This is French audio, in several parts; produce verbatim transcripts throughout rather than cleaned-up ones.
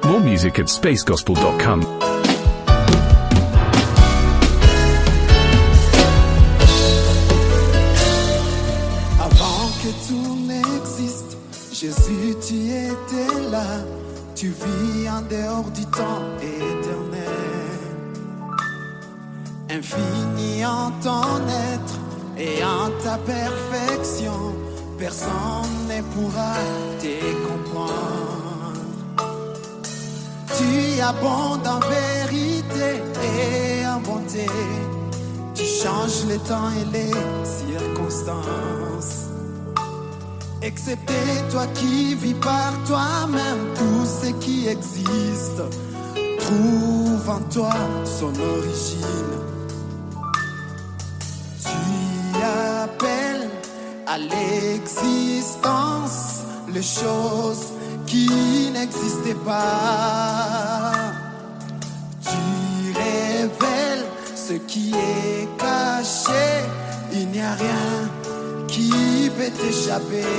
More music at space gospel dot com. Avant que tout n'existe, Jésus, tu étais là. Tu vis en dehors du temps éternel, infini en ton être et en ta perfection. Personne ne pourra te comprendre. Tu abondes en vérité et en bonté. Tu changes le temps et les circonstances. Excepté toi qui vis par toi-même, tout ce qui existe trouve en toi son origine. Tu appelles à l'existence les choses qui n'existaient pas. Tu révèles ce qui est caché, il n'y a rien qui peut t'échapper.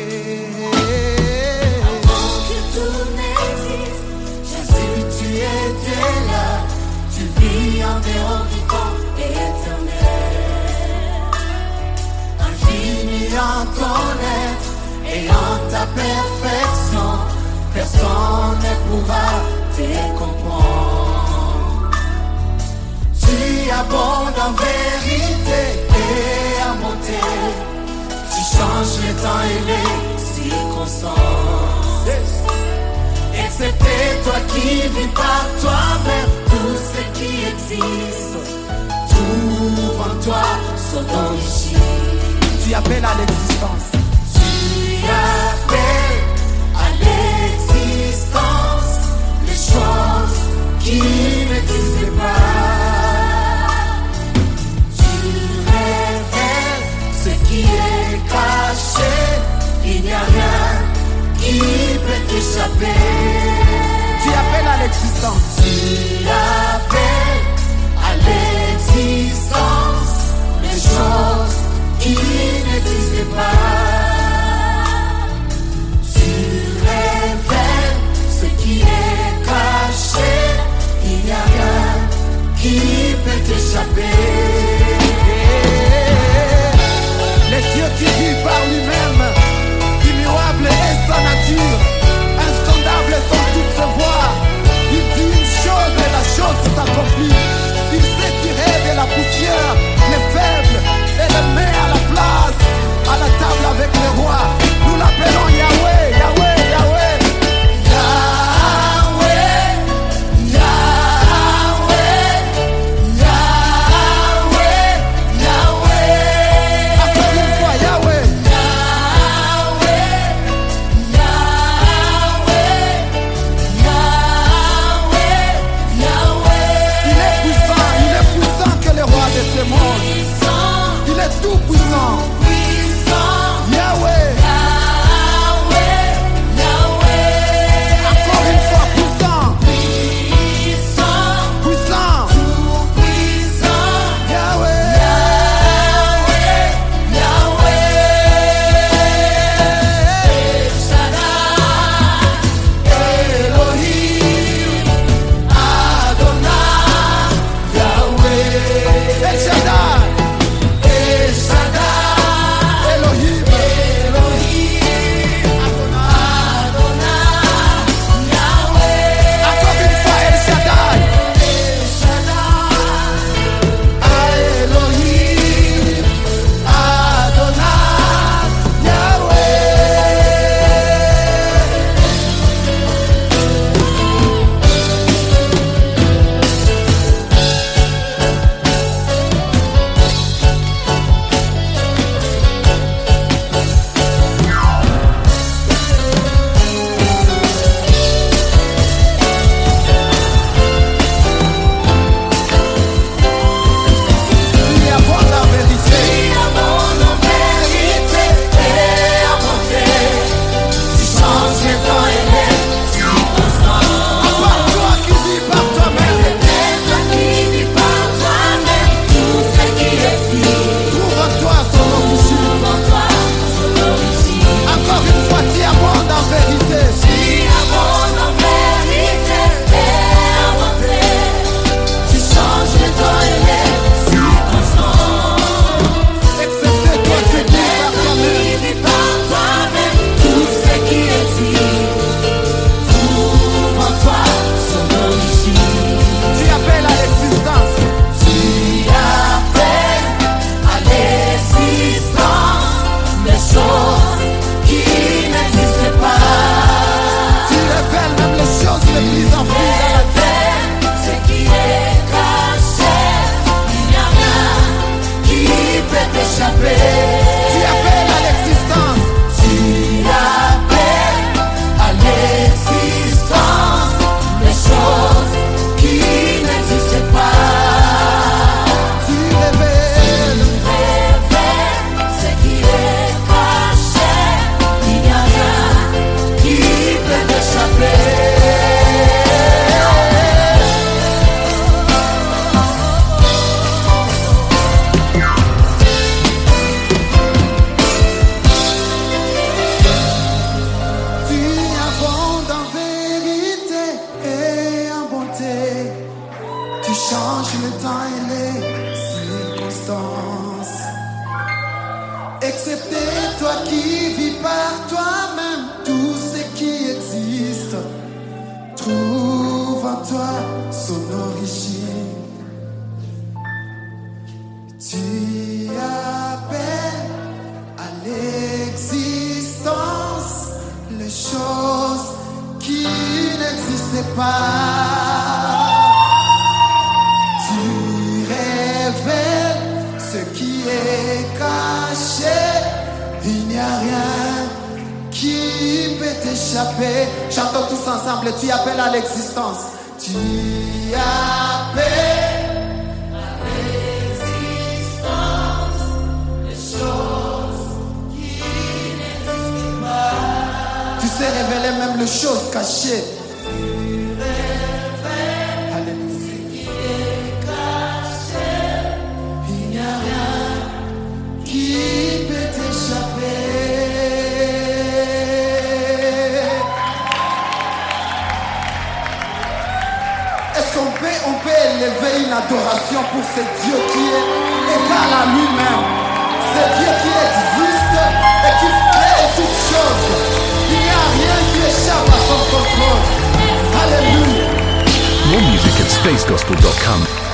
Avant que tout n'existe, Jésus, tu étais là. Tu vis en dehors du temps éternel, infini en ton être et en ta perfection. Personne ne pourra te comprendre. Tu abondes en vérité et en bonté. Tu changes le temps et les circonstances. Excepté toi qui vis par toi-même, tout ce qui existe trouve en toi son origine. Tu appelles à l'existence. Tu appelles à l'existence les choses qui n'existaient pas. Tu révèles ce qui est caché, il n'y a rien qui peut t'échapper. Tu appelles à l'existence. Tu appelles à l'existence les choses qui n'existaient pas. Tu révèles ce qui est caché, il n'y a rien qui peut t'échapper. Les dieux qui vivent par lui-même, immuable est sa nature, insondable sont toutes ses voies. Il dit une chose et la chose s'accomplit. Il sait tirer de la poussière les faibles et les met à la place, à la table avec les rois. Nous l'appelons Yahweh, Yahweh, Yahweh. Yahweh, Yahweh, Yahweh. accepter, toi qui vis par toi-même tout ce qui existe. Trouve en toi son origine. Tu appelles à l'existence les choses qui n'existaient pas. Tu révèles ce qui est caché. Il n'y a rien qui peut t'échapper. Chantons tous ensemble. Tu appelles à l'existence. Tu appelles à l'existence les choses qui n'existent pas. Tu sais révéler même les choses cachées. On peut élever une adoration pour ce Dieu qui est égal à lui-même. Ce Dieu qui existe et qui crée toutes choses. Il n'y a rien qui échappe à son contrôle. Alléluia. More music at space gospel dot com.